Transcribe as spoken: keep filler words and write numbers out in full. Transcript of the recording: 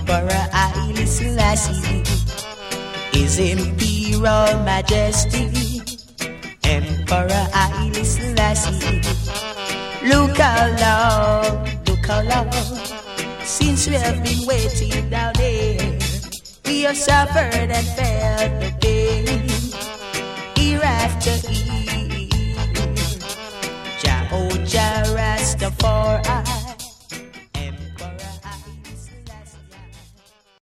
Emperor Haile Selassie, His Imperial Majesty, Emperor Haile Selassie. Look how long, look how long, since we have been waiting down there. We have suffered and felt the pain, year after year. Jah, oh Jah Rastafari,